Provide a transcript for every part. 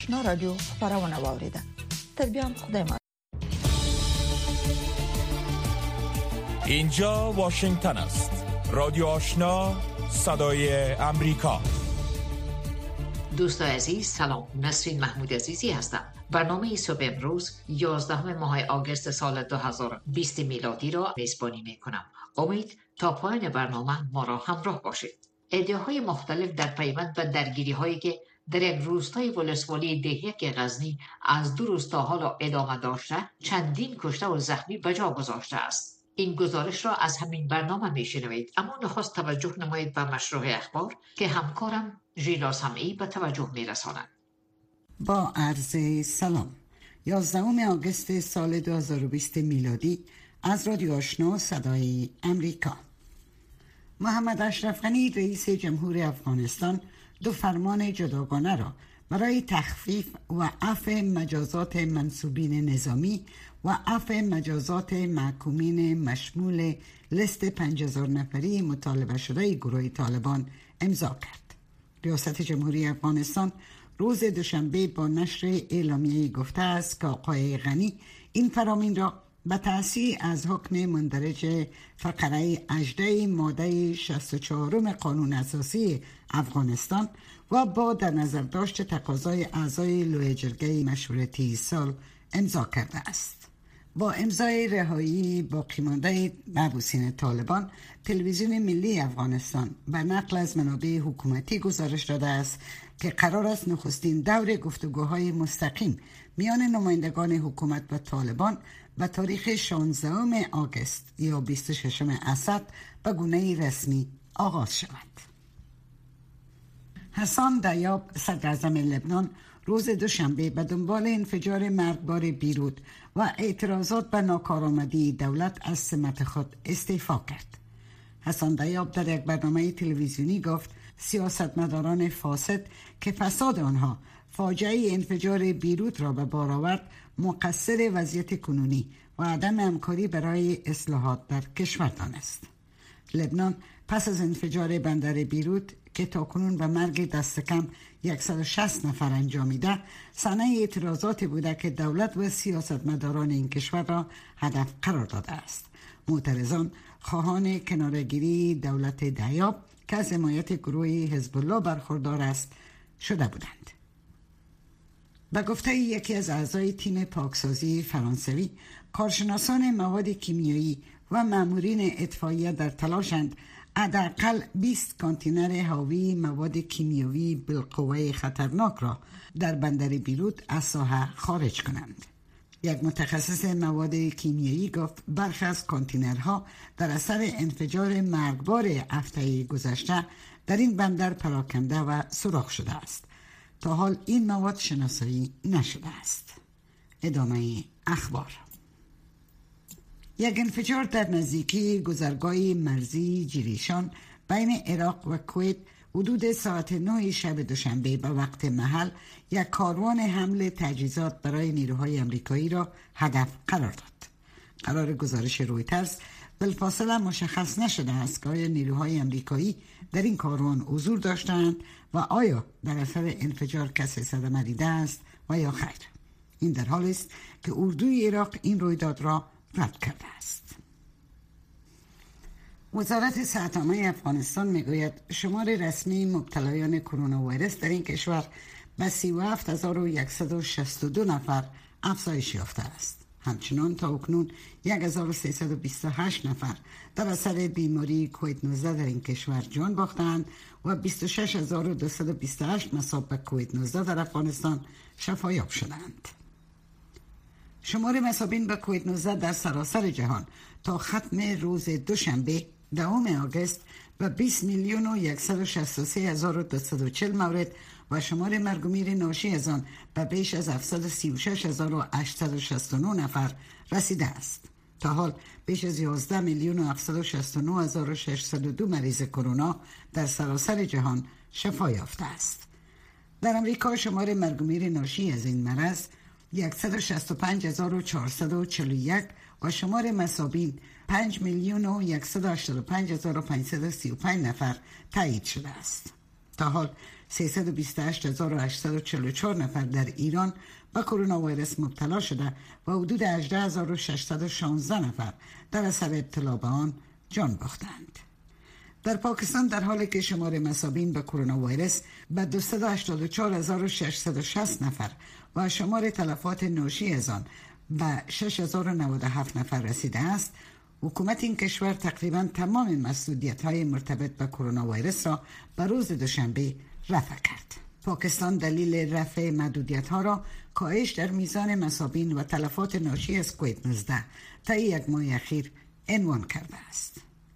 آشنا رادیو خبرونه واوریده. تر بیام خدای ما. اینجا واشنگتن است. رادیو آشنا، صدای امریکا. دوستان عزیز سلام، نسرین محمود عزیزی هستم. برنامه صبح امروز 11 ماه آگوست سال 2020 میلادی را میزبانی میکنم. امید تا پایان برنامه ما را همراه باشید. ادعاهای مختلف در پیوند به درگیری هایی که در یک روستای ولسوالی دهیک غزنی از 2 روز تا حالا ادامه داشته، چندین کشته و زخمی به جا گذاشته است. این گزارش را از همین برنامه میشنوید، اما نخست توجه نمایید به مشروع اخبار که همکارم ژیلا سمعی به توجه میرساند. با عرض سلام. 11 آگوست سال 2020 میلادی از رادیو آشنا صدای امریکا. محمد اشرف غنی رئیس جمهور افغانستان 2 فرمان جداگانه را برای تخفیف و عفو مجازات منصوبین نظامی و عفو مجازات محکومین مشمول لیست 5000 نفری مطالبه شده گروه طالبان امضا کرد. ریاست جمهوری افغانستان روز دوشنبه با نشر اعلامیه گفته است که آقای غنی این فرامین را به تأسیس از حکم مندرج فقره 18 ماده 64 قانون اساسی افغانستان و با در نظر داشت تقاضای اعضای لوی جرگه مشورتی سال امضا کرده است. با امضای رهایی باقی مانده محبوسین طالبان، تلویزیون ملی افغانستان به نقل از منابع حکومتی گزارش داده است که قرار است نخستین دور گفتگوهای مستقیم میان نمایندگان حکومت و طالبان به تاریخ 16 آگوست یا 26 اسد به گونه رسمی آغاز شود. حسان دیاب صدر اعظم لبنان روز دوشنبه به دنبال انفجار مرگبار بیروت و اعتراضات به ناکارآمدی دولت از سمت خود استعفا کرد. حسان دیاب در یک برنامه تلویزیونی گفت سیاستمداران فاسد که فساد آنها فاجعه انفجار بیروت را به بار آورد مقصر وضعیت کنونی و عدم همکاری برای اصلاحات در کشور دانست. لبنان پس از انفجار بندر بیروت که تاکنون به مرگ دست کم 160 نفر انجامیده، صحنه اعتراضاتی بوده که دولت و سیاستمداران این کشور را هدف قرار داده است. معترضان خواهان کناره‌گیری دولت دیاب که از حمایت گروه حزب الله برخوردار است شده بودند. به گفته یکی از اعضای تیم پاکسازی فرانسوی، کارشناسان مواد کیمیایی و مامورین اطفائیه در تلاشند حداقل 20 کانتینر حاوی مواد کیمیایی بالقوه خطرناک را در بندر بیروت از ساحه خارج کنند. یک متخصص مواد کیمیایی گفت برخی از کانتینرها در اثر انفجار مرگبار هفته گذشته در این بندر پراکنده و سوراخ شده است. تا حال این مواد شناسایی نشده است. ادامه اخبار. یک انفجار در نزدیکی گذرگاه مرزی جیریشان بین عراق و کویت حدود ساعت 9 شب دوشنبه به وقت محل یک کاروان حمل تجهیزات برای نیروهای آمریکایی را هدف قرار داد. قرار گزارش رویترز بلافاصله مشخص نشده است که آیا نیروهای آمریکایی در این کاروان حضور داشتند و آیا در اثر انفجار کسی صدمه دیده است و یا خیر. این در حالی است که اردوی عراق این رویداد را رد کرده است. وزارت صحت عامه افغانستان میگوید شمار رسمی مبتلایان کرونا ویروس در این کشور به 37162 نفر افزایش یافته است. همچنان تا اکنون 1328 نفر در اثر بیماری کووید 19 در این کشور جان باختند و 26228 مصاب به کووید 19 در افغانستان شفایاب شدند. شمار مصابین به کووید 19 در سراسر جهان تا ختم روز دوشنبه 10 آگوست به 20,163,240 مورد و شمار مرگ و میر ناشی از آن به بیش از 736,869 نفر رسیده است. تا حال بیش از 11,769,602 مریض کرونا در سراسر جهان شفا یافته است. در امریکا شمار مرگ و میر ناشی از این مرض 165,441 و شمار مصابین 5,185,535 نفر تایید شده است. تا حال 328,844 نفر در ایران به کرونا ویروس مبتلا شده و حدود 18,616 نفر در اثر ابتلا به آن جان باختند. در پاکستان در حالی که شمار مصابین به کرونا ویروس به 284,660 نفر و شمار تلفات ناشی از آن به 6,097 نفر رسیده است، حکومت این کشور تقریبا تمام مسئولیت‌های مرتبط به کرونا ویروس را به روز دوشنبه رفع کرد. پاکستان دلیل رفع محدودیت‌ها را کاهش در میزان مصابین و تلفات ناشی از کووید 19 تا یک ماه اخیر عنوان کرده است.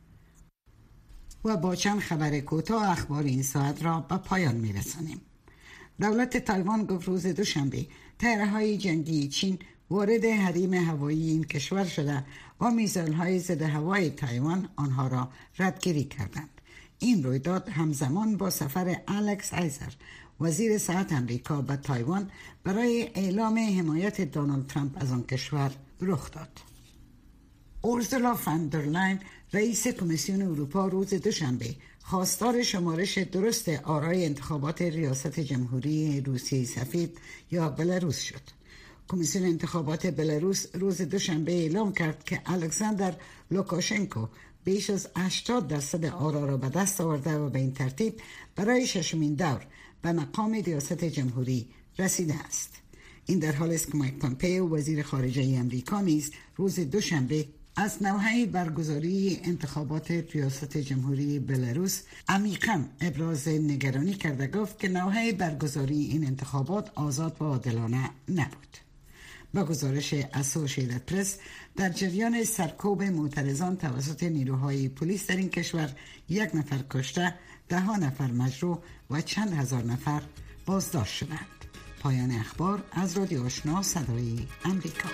و با چند خبر کوتاه اخبار این ساعت را به پایان می‌رسانیم. دولت تایوان گفت روز دوشنبه طیاره‌های جنگی چین وارد حریم هوایی این کشور شده و میزایل‌های ضد هوایی تایوان آنها را ردگیری کردند. این رویداد همزمان با سفر الکس ایزر وزیر صحت امریکا به تایوان برای اعلام حمایت دونالد ترامپ از آن کشور رخ داد. اورسولا فان در لاین رئیس کمیسیون اروپا روز دوشنبه خواستار شمارش درست آرای انتخابات ریاست جمهوری روسیه سفید یا بلاروس شد. کمیسیون انتخابات بلاروس روز دوشنبه اعلام کرد که الکساندر لوکاشنکو بیش از 80% آرا را به دست آورده و به این ترتیب برای ششمین دور به مقام ریاست جمهوری رسیده است. این در حالی است که مایک پامپئو وزیر خارجه آمریکا نیز روز دوشنبه از نوحه برگزاری انتخابات ریاست جمهوری بلاروس عمیقاً ابراز نگرانی کرده، گفت که نوحه برگزاری این انتخابات آزاد و عادلانه نبود. با گزارش اسوشییتد پرس، در جریان سرکوب معترضان توسط نیروهای پلیس در این کشور 1 نفر کشته، 10 نفر مجروح و چند هزار نفر بازداشت شدند. پایان اخبار از رادیو آشنا صدای امریکا.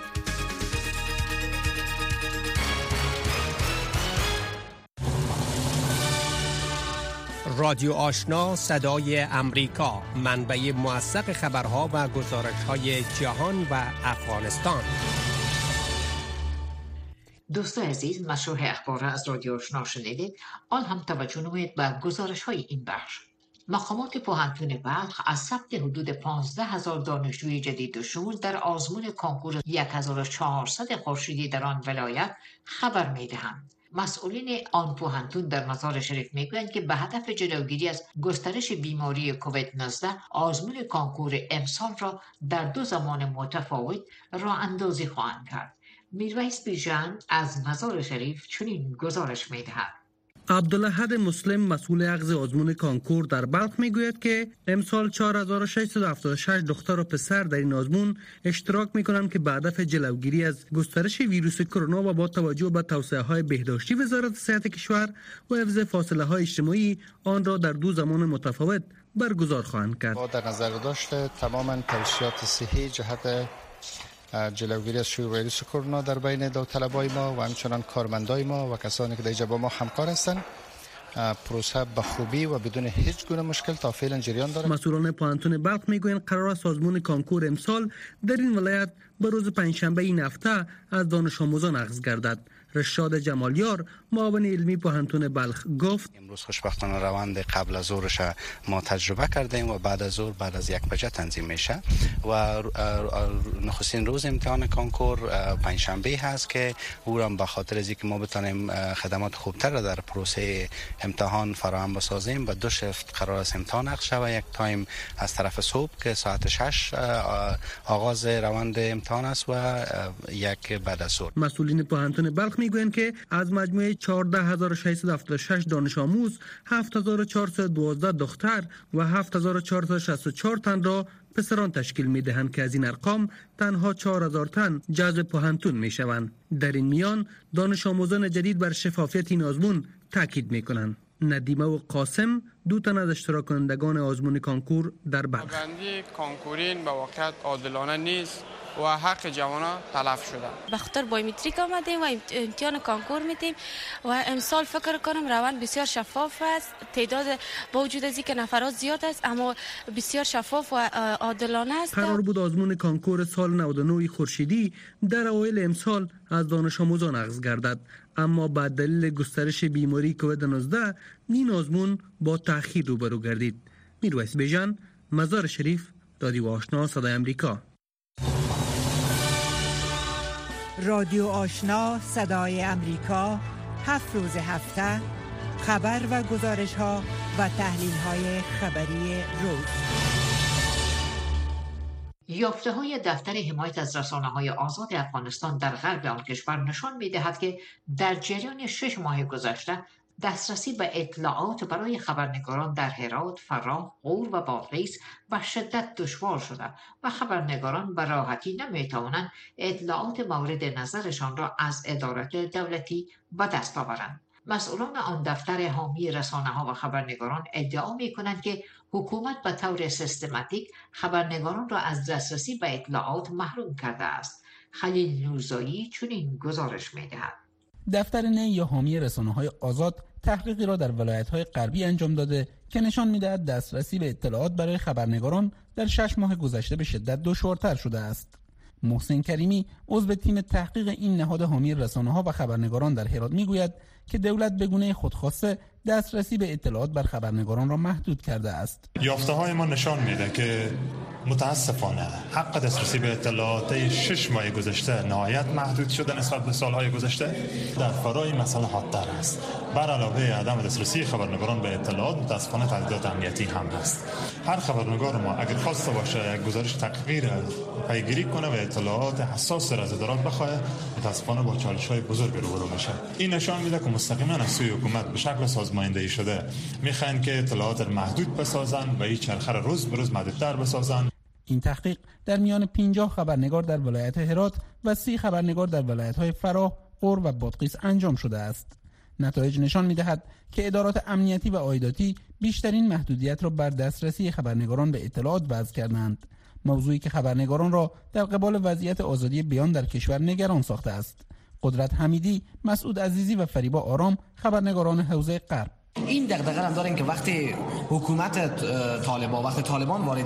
رادیو آشنا صدای امریکا، منبع موثق خبرها و گزارش‌های جهان و افغانستان. دوستان عزیز، مشروع اخبار از رادیو آشنا شنیدید. آن هم توجه نمایید به گزارش‌های این بخش. مقامات پوهنتون بلخ از ثبت حدود 15,000 دانشجوی جدید و شمول در آزمون کنکور 1400 خورشیدی در آن ولایت خبر می‌دهند. مسئولین آن پوهنتون در مزار شریف میگویند که به هدف جلوگیری از گسترش بیماری کووید 19 آزمون کنکور امسال را در 2 زمان متفاوت راه اندازی خواهند کرد. میرویس بیژن از مزار شریف چنین گزارش میدهد. عبدالأحد مسلم مسئول اخذ آزمون کانکور در بلخ میگوید که امسال 4676 دختر و پسر در این آزمون اشتراک میکنند که به هدف جلوگیری از گسترش ویروس کرونا و با توجه به توصیه های بهداشتی وزارت صحت کشور و حفظ فاصله های اجتماعی آن را در 2 زمان متفاوت برگزار خواهند کرد. با در نظر داشته تماما توصیات صحی جهت جلوگیری از شیوع ویروس کرونا در بین داوطلبای ما و همچنان کارمندای ما و کسانی که در اینجا با ما همکار هستند، پروسه به خوبی و بدون هیچ گونه مشکل تا فعلا جریان دارد. مسئولان پوهنتون بلخ میگویند قرار است سازمان کانکور امسال در این ولایت به روز پنجشنبه این هفته از دانش آموزان اخذ گردد. رشاد جمالیار معاون علمی پوهنتون بلخ گفت امروز خوشبختانه روند قبل از ظهرش ما تجربه کردیم و بعد از ظهر بعد از 1 بجه تنظیم میشه و نخستین روز امتحان کانکور پنجشنبه هست که او را به خاطر از اینکه ما بتانیم خدمات خوبتر را در پروسه امتحان فراهم بسازیم و 2 شفت قرار است امتحان اخذ شود. یک تایم از طرف صبح که ساعت 6 آغاز روند امتحان است و یک بعد از ظهر. مسئولین پوهنتون بلخ میگویند که از مجموع 14676 دانش آموز 7412 دختر و 7464 تن را پسران تشکیل میدهند که از این ارقام تنها 4000 تن جذب پوهنتون میشوند. در این میان دانش آموزان جدید بر شفافیت این آزمون تاکید میکنند. ندیمه و قاسم 2 تن از اشتراک کنندگان آزمون کانکور در بلخ. بندی کانکورین به واقعیت عادلانه نیست و حق جوانان تلف شده. به خاطر بایومتریک آمدیم و امتحان کانکور میدیم و امسال فکر کنم روند بسیار شفاف است. تعداد با وجود از اینکه نفرات زیاد است اما بسیار شفاف و عادلانه است. قرار بود آزمون کانکور سال 99 خورشیدی در اوایل امسال از دانش آموزان اخذ گردد، اما بعد دلیل گسترش بیماری کووید 19 این آزمون با تأخیر روبرو گردید. میرویس بیژن، مزار شریف، رادیو آشنا صدای امریکا. رادیو آشنا صدای امریکا 7 روز هفته خبر و گزارش ها و تحلیل های خبری روز. یافته های دفتر حمایت از رسانه های آزاد افغانستان در غرب آن کشور نشان می دهد که در جریان 6 ماه گذشته دسترسی به اطلاعات برای خبرنگاران در هرات، فراه، غور و بادغیس به شدت دشوار شده و خبرنگاران به راحتی نمی توانند اطلاعات مورد نظرشان را از ادارات دولتی به دست آورند. مسئولان آن دفتر حامی رسانه ها و خبرنگاران ادعا می کنند که حکومت به طور سیستماتیک خبرنگاران را از دسترسی به اطلاعات محروم کرده است. خلیل نورزایی چنین گزارش می دهد. دفتر نی یا حامی رسانه‌های آزاد تحقیقی را در ولایت‌های غربی انجام داده که نشان می‌دهد دسترسی به اطلاعات برای خبرنگاران در 6 ماه گذشته به شدت دشوارتر شده است. محسن کریمی عضو تیم تحقیق این نهاد حامی رسانه‌ها و خبرنگاران در هرات می‌گوید که دولت به گونه خودخواسته دسترسی به اطلاعات بر خبرنگاران را محدود کرده است. یافته‌های ما نشان میده که متاسفانه حق دسترسی به اطلاعات 6 ماه گذشته نهایت محدود شده نسبت به سالهای گذشته. در فرای مسئله حادتر است. بر علاوه عدم دسترسی خبرنگاران به اطلاعات متاسفانه تهدیدات امنیتی هم است. هر خبرنگار ما اگر خواسته باشه یک گزارش تحقیقی را پیگیری کنه و اطلاعات حساس را از ادارات بخواه، متاسفانه با چالش‌های بزرگ روبرو میشه. این نشان میده که مستقیما از سوی حکومت به شکل سازماندهی شده میخواین که اطلاعات را محدود بسازن و این چرخه را روز به روز محدودتر بسازن. این تحقیق در میان 50 خبرنگار در ولایت هرات و 30 خبرنگار در ولایت‌های فراه، غور و بادغیس انجام شده است. نتایج نشان می‌دهد که ادارات امنیتی و عایداتی بیشترین محدودیت را بر دسترسی خبرنگاران به اطلاعات وضع کردند، موضوعی که خبرنگاران را در قبال وضعیت آزادی بیان در کشور نگران ساخته است. قدرت حمیدی، مسعود عزیزی و فریبا آرام خبرنگاران حوزه غرب این دغدغه هم دارن که وقتی حکومت طالبان وارد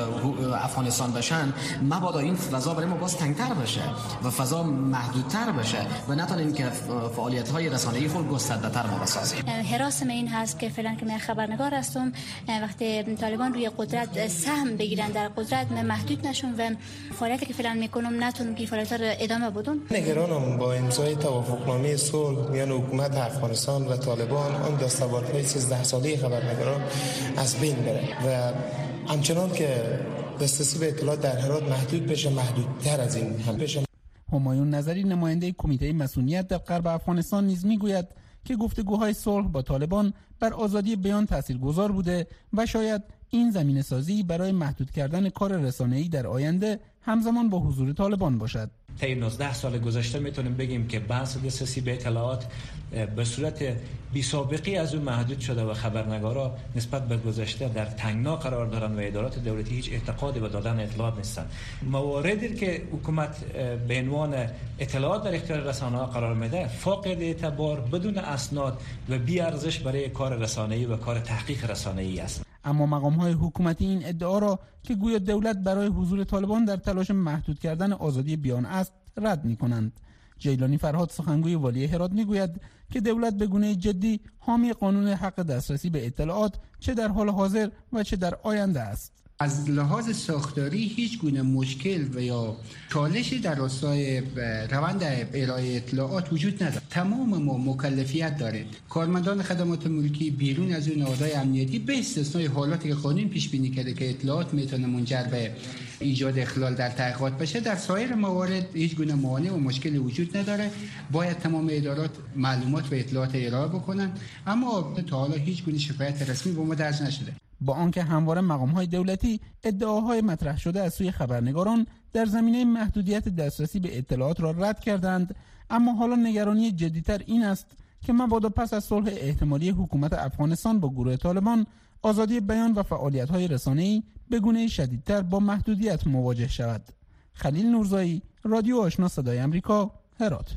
افغانستان بشن مبادا این فضا برای ما باز تنگتر بشه و فضا محدودتر بشه و نتونیم که فعالیت‌های رسانه‌ای خود گسترده‌تر ما بسازیم. حراسم این هست که فعلا که من خبرنگار هستم، وقتی طالبان روی قدرت سهم بگیرن در قدرت من محدود نشم و فعالیتی که فعلا میکنم نتونم که فعالیت‌ها رو ادامه بدم. نگرانم با امضای توافقنامه صلح میان حکومت افغانستان و طالبان آن دستاوردهای 13 ساله خبرنگاران از بین بره و همچنان که دسترسی به اطلاعات در هرات محدود بشه، محدودتر از این هم بشه. همایون نظری نماینده کمیته مصونیت در غرب افغانستان نیز میگوید که گفتگوهای صلح با طالبان بر آزادی بیان تاثیرگذار بوده و شاید این زمینه‌سازی برای محدود کردن کار رسانه‌ای در آینده همزمان با حضور طالبان باشد. طی 19 سال گذشته میتونیم بگیم که بحث دسترسی به اطلاعات به صورت بی سابقه از اون محدود شده و خبرنگارا نسبت به گذشته در تنگنا قرار دارن و ادارات دولتی هیچ اعتقادی به دادن اطلاعات نیستن. مواردی که حکومت به عنوان اطلاعات در اختیار رسانه‌ها قرار میده فاقد اعتبار، بدون اسناد و بی ارزش برای کار رسانه‌ای و کار تحقیق رسانه‌ای است. اما مقام‌های حکومتی این ادعا را که گویا دولت برای حضور طالبان در تلاش محدود کردن آزادی بیان است رد می‌کنند. جیلانی فرهاد سخنگوی والی هرات می‌گوید که دولت به گونه جدی حامی قانون حق دسترسی به اطلاعات چه در حال حاضر و چه در آینده است. از لحاظ ساختاری هیچ گونه مشکل و یا چالشی در راستای روند ارائه اطلاعات وجود ندارد. تمام ما مکلفیت داریم. کارمندان خدمات ملکی بیرون از اون نهادهای امنیتی به استثنای حالاتی که قانون پیش بینی کرده که اطلاعات میتونه منجر به ایجاد اخلال در تحقیقات بشه، در سایر موارد هیچ گونه مانع و مشکلی وجود نداره. باید تمام ادارات معلومات و اطلاعات ارائه بکنن، اما تا حالا هیچ گونه شکایت رسمی به ما درج نشده. با آنکه همواره مقام‌های دولتی ادعاهای مطرح شده از سوی خبرنگاران در زمینه محدودیت دسترسی به اطلاعات را رد کردند، اما حالا نگرانی جدی‌تر این است که مبادا پس از صلح احتمالی حکومت افغانستان با گروه طالبان آزادی بیان و فعالیت‌های رسانه‌ای به گونه شدیدتر با محدودیت مواجه شود. خلیل نورزایی، رادیو آشنا صدای آمریکا، هرات.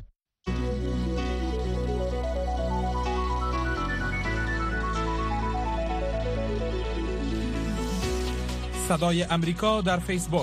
صدای امریکا در فیسبوک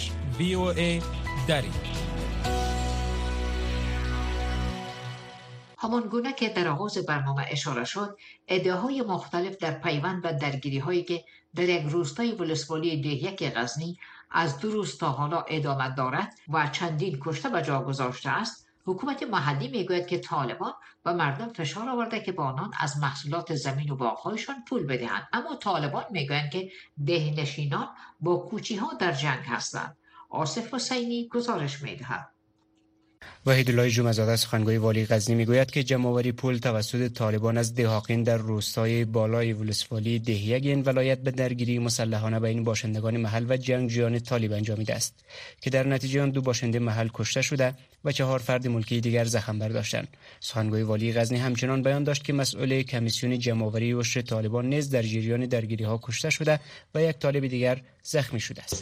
facebook.com/VOA دری. همان گونه که در آغاز برنامه اشاره شد، ادعاهای مختلف در پیوند به درگیری‌هایی که در یک روستای ولسوالی دهیک غزنی از 2 روز تا حالا ادامه دارد و چندین کشته به جا گذاشته است، حکومت محلی میگوید که طالبان و مردم فشار آورده که با آنان از محصولات زمین و باغ‌هایشان پول بدهند، اما طالبان میگویند که دهنشینان با کوچی‌ها در جنگ هستند. آصف حسینی گزارش میدهد. وحیدالله جمعه‌زاده سخنگوی والی غزنی میگوید که جمع‌آوری پول توسط طالبان از دهاقین در روستای بالای ولسوالی دهیگ این ولایت به درگیری مسلحانه بین باشندگان محل و جنگجویان طالب انجامیده است که در نتیجه آن 2 باشنده محل کشته شده و 4 فرد ملکی دیگر زخم برداشتند. سخنگوی والی غزنی همچنان بیان داشت که مسئول کمیسیون جمع‌آوری وشر طالبان نیز در جریان درگیری‌ها کشته شده و 1 طالب دیگر زخمی شده است.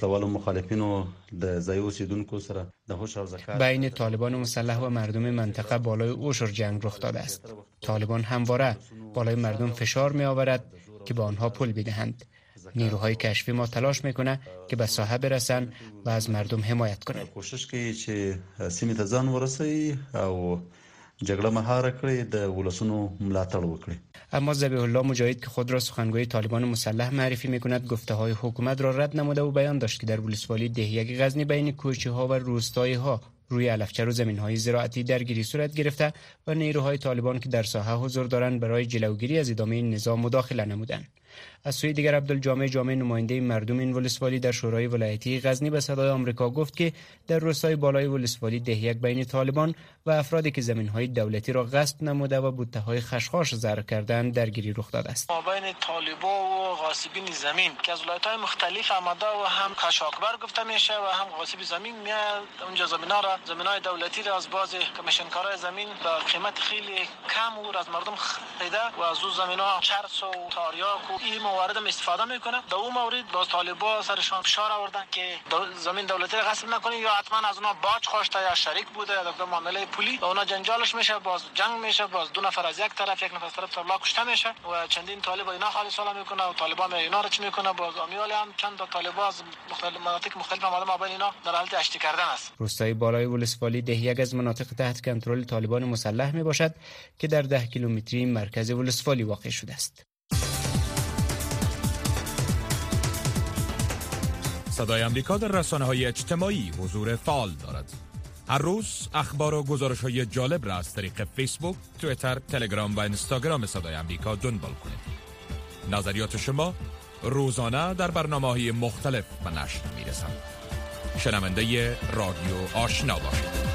بین طالبان مسلح و مردم منطقه بالای اوشر جنگ رخ داده است. طالبان همواره بالای مردم فشار می آورد که به آنها پول بدهند. نیروهای کشفی ما تلاش میکنه که به ساحه برسن و از مردم حمایت کنند. کوشش کوي چې سیمې ته ځان ورسوي او جګړه مهار کړي د ولسونو ملاتړ وکړي. اما ذبیح الله مجاهد که خود را سخنگوی طالبان مسلح معرفی میکند گفته های حکومت را رد نموده و بیان داشت که در ولسوالی دهیگ غزنی بین کوچه ها و روستایی ها روی علفچر و زمین های زراعتی درگیری صورت گرفته و نیروهای طالبان که در ساحه حضور دارند برای جلوگیری از ادامه نظام مداخله نمودند. از سوی دیگر عبدالجامع نماینده مردم این ولسوالی در شورای ولایتی غزنی به صدای آمریکا گفت که در روستای بالای ولسوالی دهیک بین طالبان و افرادی که زمین‌های دولتی را غصب نموده و بوته‌های خشخاش زرع کردند درگیری رخ داده است. بین طالبان و غاصبین زمین که از ولایت‌های مختلف آمده و هم کشاکبر گفته میشه و هم غاصب زمین میاد اونجا زمین‌های دولتی را از باز کمیشنکارای زمین به قیمت خیلی کم و از مردم خریده و از اون زمین‌ها چرس و تاریاک و این موارد استفاده میکنه. در اون مورد باز طالبان سرشان فشار آوردن که زمین دولتی را غصب نکنید یا حتما از اونها باج خواسته یا شریک بوده یا در معامله پولی و اونا جنجالش میشه، باز جنگ میشه، باز 2 نفر از یک طرف 1 نفر از طرف طالبان کشته میشه و چندین طالب اینا خالی سالا میکنه و طالبان اینا رو چی میکنه. باز امیال هم چند تا طالبان از مناطق مختلف آمده ما بین اینا در حالت اشتی کردن است. روستای بالای ولسوالی دهیگ از مناطق تحت کنترل طالبان مسلح میباشد که در 10 کیلومتری مرکز ولسوالی واقع شده است. صدای آمریکا در رسانه‌های اجتماعی حضور فعال دارد. هر روز اخبار و گزارش‌های جالب را از طریق فیسبوک، توییتر، تلگرام و اینستاگرام صدای آمریکا دنبال کنید. نظریات شما روزانه در برنامه‌های مختلف به نشر می‌رسند. شنونده رادیو آشنا باشید.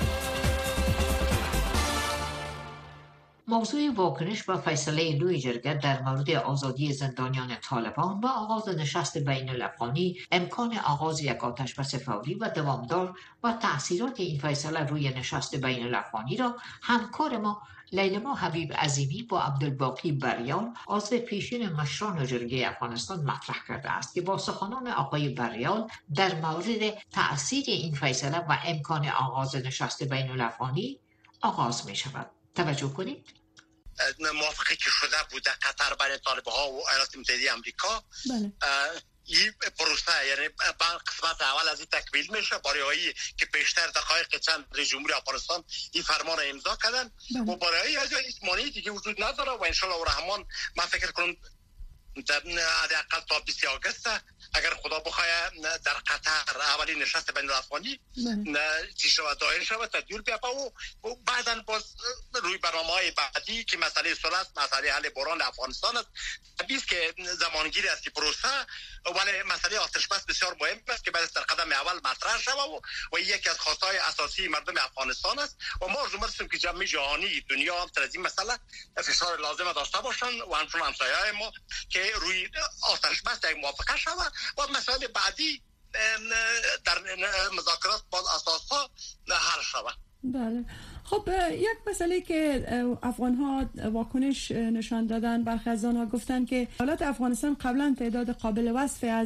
موضوع واکنش به فیصله لوی جرگه در مورد آزادی زندانیان طالبان و آغاز نشست بین الافغانی، امکان آغاز یک آتش‌بس فوری و دوامدار و تأثیرات این فیصله روی نشست بین الافغانی را همکار ما لیلما حبیب عظیمی با عبدالباقی بریال عضو پیشین مشران جرگه افغانستان مطرح کرده است که با سخنان آقای بریال در مورد تأثیر این فیصله و امکان آغاز نشست بین الافغانی آغاز می شود. توجه کنید. موافقه که شده بوده قطر بین طالب‌ها و ایالات متحده آمریکا. بله. این پروسه یعنی قسمت اول از این تکمیل میشه. بارهایی که پیشتر دقایق چند رئیس جمهور افغانستان این فرمان را امضا کردن و بارهایی از مانعی دیگه وجود نداره و ان شاء الله الرحمن من فکر کنم حداقل تا 20 آگوست اگر خدا بخواد در قطر اولین نشست بین الافغانی چی شود دایر شود تدبیر بیابه و بعدا باز روی برنامه‌های بعدی که مسئله صلح، مسئله حل بحران افغانستان است. طبیعی که زمانگیری است که پروسه ولی مسئله آتش‌بس بسیار مهم است که باید در قدم اول مطرح شود و یکی از خواست‌های اساسی مردم افغانستان است و ما آرزو داریم که جامعه جهانی دنیا هم در این مسئله فشار لازم داشته باشند و همچنین همسایه‌های ما که روی آتش‌بس یک موافقه شود و مسائل بعدی در مذاکرات با اساس‌ها حل شود. بله. خب یک مسئله که افغان‌ها واکنش نشان دادن، برخی از آنها گفتن که حالات افغانستان قبلا تعداد قابل وصفی از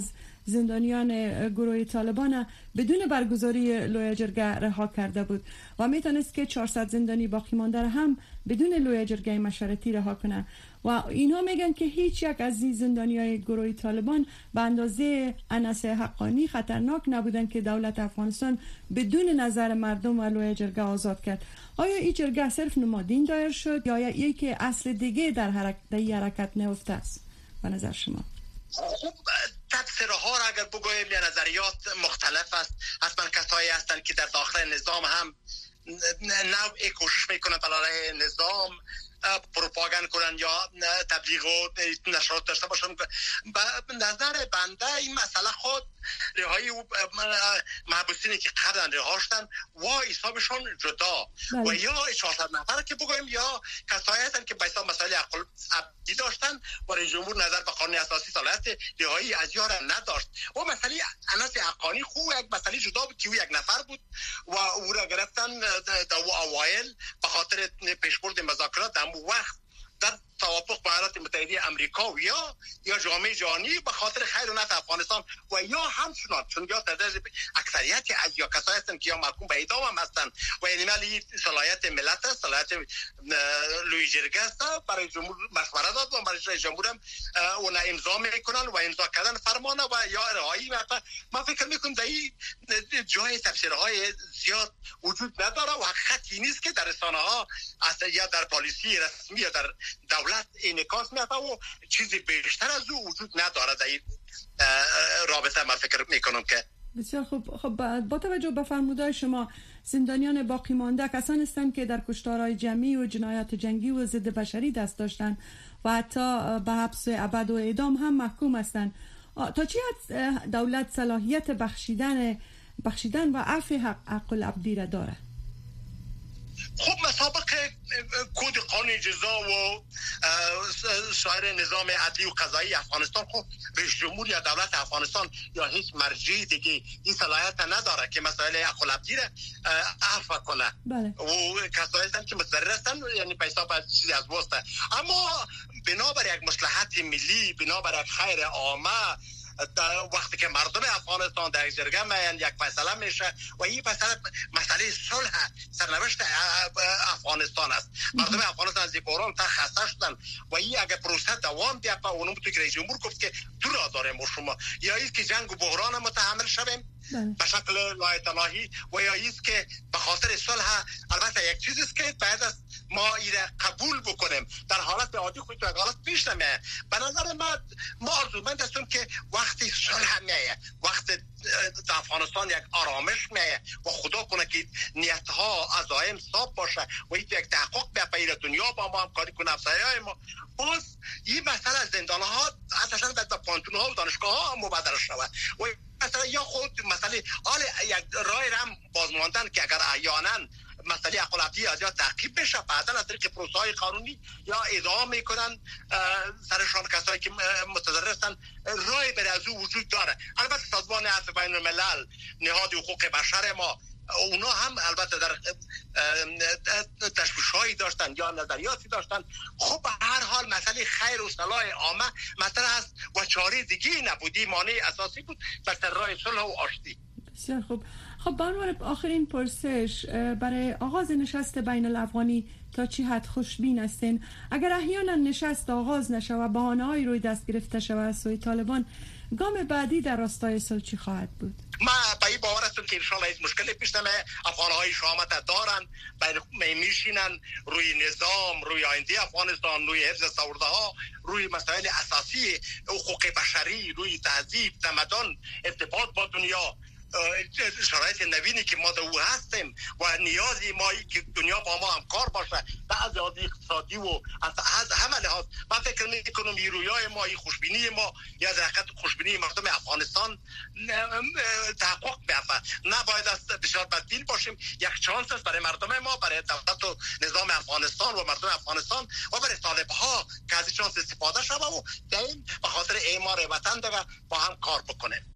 زندانیان گروه طالبان بدون برگزاری لوی جرگه رها کرده بود و میتونست که 400 زندانی باقی مانده را هم بدون لوی جرگه مشورتی رها کنه و اینها میگن که هیچ یک از این زندانیای گروه طالبان به اندازه انس حقانی خطرناک نبودن که دولت افغانستان بدون نظر مردم و لوی جرگه آزاد کرد. آیا این جرگه صرف نمادین دایر شد یا یکی اصل دیگه در حرکت نهفته است به نظر شما؟ خب تفسیرها را اگر بگوییم یا نظریات مختلف است. حتما کسایی هستند که در داخل نظام هم نوعی کوشش میکنند برای نظام پروپاگاند کنن یا تبلیغ و نشرات داشته باشن. به نظر بنده این مسئله خود رهایی محبوسینی که قبلا رها شدن و حسابشون جدا و یا 400 نفر که بگویم یا کسایی هستن که به حساب مسائل عقل ابدی داشتن و رئیس جمهور نظر به قانون اساسی صلاحیت رهایی از یار نداشت. و مسئله انس حقانی خوب یک مسئله جدا بود که او یک نفر بود و او را گرفتن در اوایل به خاطر پیشبرد مذاکرات در وقت در توافق با ایالات متحده آمریکا و یا جامعه جهانی به خاطر خیر و نفع افغانستان و یا همچنان چون یا تعداد اکثریت از یا کسایی هستند که یا محکوم به اعدام هم هستند و این صلاحیت ملت است، صلاحیت لوی جرگه است. برای جمهور مشوره داد و برای رئیس جمهور هم اون امضا میکنن و امضا کردن فرمانه و یا رهایی. من فکر میکنم در این جای تفسیرهای زیاد وجود نداره و حقیقت این نیست که در رسانه ها یا در پالیسی رسمی یا در دولت انعکاس می‌یافته و چیزی بیشتر از او وجود نداره در این رابطه. من فکر میکنم که بسیار خوب. خب با توجه به فرمودهای شما زندانیان باقی مانده کسانی هستند که در کشتارهای جمعی و جنایات جنگی و ضد بشری دست داشتند و حتی به حبس ابد و اعدام هم محکوم هستند. تا چه حد دولت صلاحیت بخشیدن و عفو حق العبدی را داره؟ خب مسابقه کد قانون جزا و سایر نظام عدلی و قضایی افغانستان خب رئیس جمهور یا دولت افغانستان یا هیچ مرجع دیگه این صلاحیت نداره که مسائل حق العبدی را عفو کنه. و کسایی هستند که متضرر هستند یعنی به حساب چیزی از واسطه. اما بنابر یک مصلحت ملی، بنابر خیر عامه، وقتی که مردم افغانستان در جرگه میان یک فیصله میشه و این مسئله صلح سرنوشت افغانستان است. مردم افغانستان از بحران تا خسته شدن و این اگه پروسه دوام بیافته و اونم تو که رئیس جمهور گفت که دو راه داریم و شما یا است که جنگ و بحران متحمل شویم به شکل لایتناهی و یا است که به خاطر صلح. البته یک چیزی است که باید است ما این قبول بکنیم. در حالت عادی خود تو حالت پیش نمیاد. به نظر ما آرزومند هستیم که وقتی صلح میاد، وقتی در افغانستان یک آرامش میاد و خدا کنه که نیت‌ها عزایم صاف باشه و یک تحقق به دنیا با ما همکاری کنه افسرهای ما، باز این مسئله از زندان‌ها اصلا در پانتون‌ها و دانشگاه‌ها مبادله شود و مثلا یا خود مسئله یک راه هم بازماندن که اگر احیانا مسئله حق العبدی از یا تعقیب بشه بعدا از طریق پروسه‌های قانونی یا اعدام میکنن سرشان کسایی که متضرر هستن، راهی برای از او وجود داره. البته سازمان عفو بین الملل، نهاد حقوق بشر ما، اونا هم البته در تشویش‌هایی داشتن یا نظریاتی داشتن. خب به هر حال مسئله خیر و صلاح عامه مطرح است و چاره دیگه نبودی، مانع اساسی بود در راه صلح و آشتی. بسیار خوب. خب به عنوان آخرین پرسش، برای آغاز نشست بین الافغانی تا چی حد خوشبین هستین؟ اگر احیانا نشست آغاز نشه و بهانه‌هایی روی دست گرفته شود از سوی طالبان، گام بعدی در راستای صلح چی خواهد بود؟ ما به این باور هستم که انشالله هیچ مشکلی پیش نمیاد. افغان‌های شهامت دارن، میشینن روی نظام، روی آینده افغانستان، روی حفظ ثروت‌ها، روی مسائل اساسی حقوق بشری، روی تهذیب، تمدن، ارتباط با دنیا، شرایط نوینی که ما در او هستیم و نیازی ما که دنیا با ما همکار باشه در از اقتصادی و از همه لحاظ. من فکر میکنم این رویای ما، این خوشبینی ما یا در حقیقت خوشبینی مردم افغانستان تحقق بیافته. نباید است بسیار بدبین باشیم. یک چانس است برای مردم ما، برای دولت و نظام افغانستان و مردم افغانستان و برای طالب‌ها که از این چانس استفاده شود و دائم به خاطر اعمار وطن با هم کار بکنیم.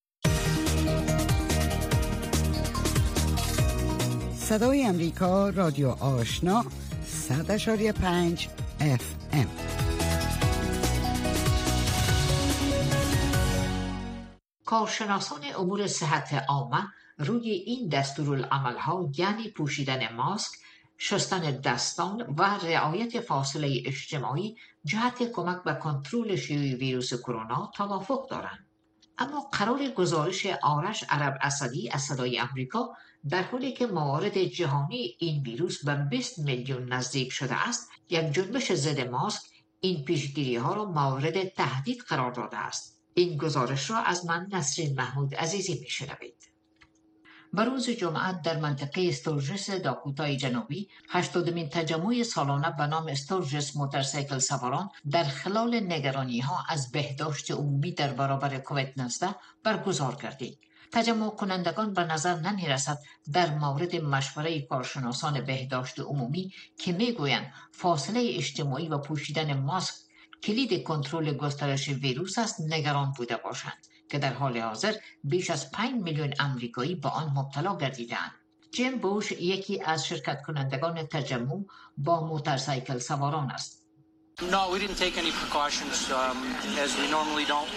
صدای امریکا، رادیو آشنا، 100.5 FM. کارشناسان امور صحت عامه روی این دستورالعمل‌ها یعنی پوشیدن ماسک، شستن دستان و رعایت فاصله اجتماعی جهت کمک به کنترل شیوع ویروس کرونا توافق دارند. اما قرار گزارش آرش عرب اسدی از صدای امریکا در حالی که موارد جهانی این ویروس به 20 میلیون نزدیک شده است، یک جنبش ضد ماسک این پیشگیری ها را مورد تهدید قرار داده است. این گزارش را از من نسرین محمود عزیزی میشنوید. به روز جمعه در منطقه استورجس داکوتای جنوبی 80مین تجمع سالانه به نام استورجس موتورسیکل سواران در خلال نگرانی ها از بهداشت عمومی در برابر کووید 19 برگزار گردید. تجمع کنندگان به نظر نمی رسد در مورد مشوره کارشناسان بهداشت عمومی که می گویند فاصله اجتماعی و پوشیدن ماسک کلید کنترل گسترش ویروس است نگران بوده باشند که در حال حاضر بیش از 5 میلیون آمریکایی با آن مبتلا گردیدند. جیم بوش یکی از شرکت کنندگان تجمع با موتورسیکل سواران است. No, we didn't take any precautions as we normally don't.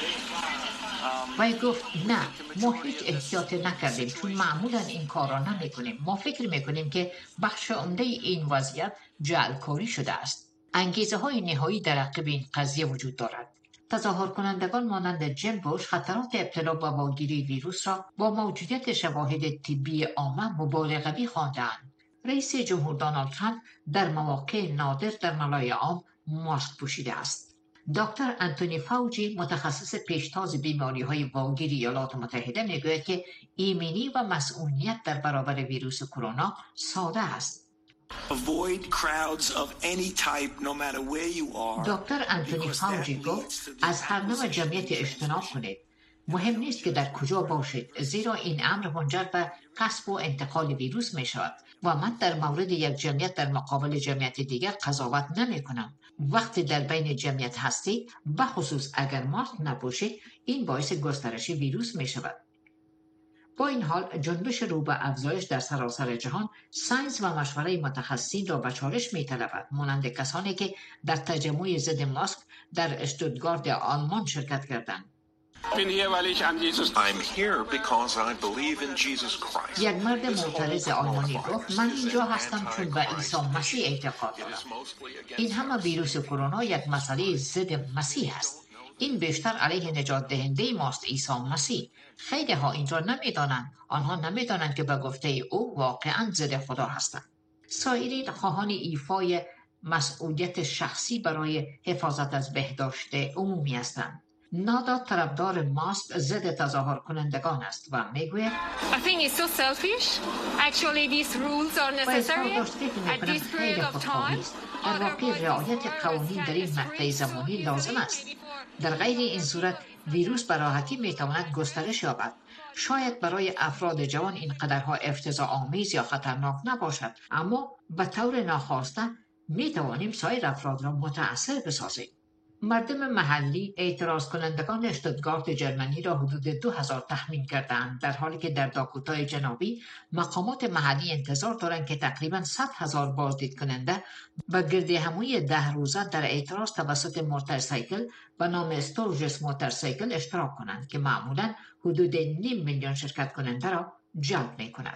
وی گفت نه، ما هیچ احتیاط نکردیم چون معمولا این کار را نمی کنیم. ما فکر می کنیم که بخش عمده این وضعیت جعلکاری شده است. انگیزه های نهایی در عقب این قضیه وجود دارد. تظاهر کنندگان مانند جیم بوش خطرات ابتلا به واگیری ویروس را با موجودیت شواهد طبی عامه مبالغه‌ای خواندند. رئیس جمهور دونالد ترامپ در مواقع نادر در ملای عام ماسک پوشیده است. دکتر انتونی فاوچی متخصص پیشتاز بیماری‌های واگیر ایالات متحده میگوید که ایمنی و مسئولیت در برابر ویروس کرونا ساده است. Avoid crowds of any type, no matter where you are. دکتر انتونی فاوچی گفت از هر نوع جمعیت اجتناب کنید. مهم نیست که در کجا باشید، زیرا این امر منجر به کسب و انتقال ویروس می شود و من در مورد یک جمعیت در مقابل جمعیت دیگر قضاوت نمی کنم. وقتی در بین جمعیت هستید، به خصوص اگر ماسک نپوشید، این باعث گسترش ویروس می شود. با این حال جنبش رو به افزایش در سراسر جهان ساینس و مشوره متخصصین را به چالش می‌طلبد، مانند کسانی که در تجمع ضد ماسک در اشتوتگارت آلمان شرکت کردند. یک مرد معترض آلمانی گفت من اینجا هستم چون به عیسی مسیح اعتقاد دارم. این همه ویروس کرونا یک مسئله ضد مسیح است. این بیشتر علیه نجات دهنده ماست، عیسی مسیح. خیلی ها این را نمیدانند. آنها نمیدانند که به گفته او واقعا ضد خدا هستند. سایرین خواهان ایفای مسئولیت شخصی برای حفاظت از بهداشت عمومی هستند. نادا طرفدار ماسک ضد تظاهر کنندگان است و میگوید I think it's so selfish. Actually these rules are necessary at this period of time. در واقع رعایت قوانین در این مقطع زمانی لازم است. در غیر این صورت ویروس به راحتی میتواند گسترش یابد. شاید برای افراد جوان این قدرها افتضاح آمیز یا خطرناک نباشد، اما به طور ناخواسته میتوانیم سایر افراد را متأثر بسازیم. مردم محلی اعتراض کنندگان اشتوتگارت جرمنی را حدود 2000 تخمین کردند، در حالی که در داکوتای جنوبی مقامات محلی انتظار دارند که تقریباً 100,000 بازدید کننده به گردهمایی 10 روزه در اعتراض توسط موتورسیکل به نام استورجس موتورسیکل اشتراک کنند که معمولاً حدود 5 میلیون شرکت کننده را جلب می‌کند.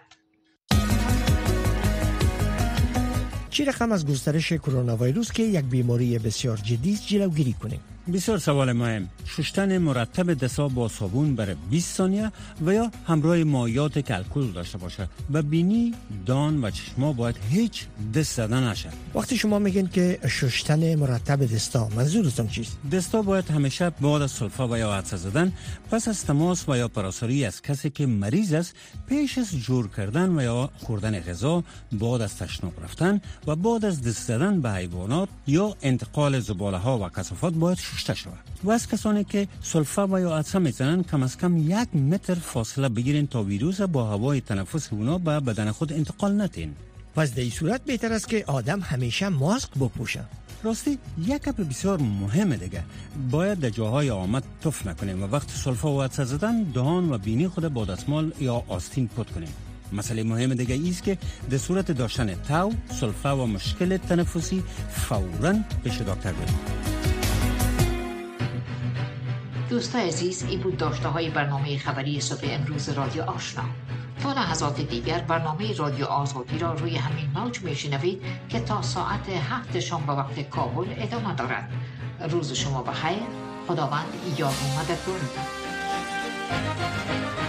چه رقم از گسترش کرونا ویروس که یک بیماری بسیار جدی است جلوگیری کنیم؟ بسیار سوال مهم. شستن مرتب دست‌ها با صابون برای 20 ثانیه و یا همراه مایعات که الکل داشته باشه. و بینی، دان و چشما باید هیچ دست زدن نشه. وقتی شما میگین که شستن مرتب دستا، منظورتون چیست؟ دستا باید همیشه بعد از سلفا و یا عطسه زدن، پس از تماس و یا پراساری از کسی که مریض است، پیش از جور کردن و یا خوردن غذا، بعد از تشناب رفتن و بعد از دست زدن به حیوانات یا انتقال زباله ها و کثافات باید شسته شود. و از کسانی که سلفا و یا عطسه میزنن کم از کم 1 متر فاصله بگیرین تا ویروس با هوای تنفس اونا به بدن خود انتقال ندین. پس در این صورت بهتر است که آدم همیشه ماسک بپوشه. راستی یک گپ بسیار مهمه دیگه، باید در جاهای عامه تف نکنیم و وقت سلفا و عطسه زدن دهان و بینی خود با دستمال یا آستین پاک کنیم. مسئله مهم دیگه ایست که در صورت داشتن تاو، سلفا و مشکل تنفسی فوراً پیش دکتر برید. دوستان عزیز، این بود داشته های برنامه خبری صبح امروز رادیو آشنا. تا لحظات دیگر برنامه رادیو آزادی را روی همین موج میشنوید که تا ساعت 7 شام به وقت کابل ادامه دارد. روز شما بخیر. خداوند یار و مددگار.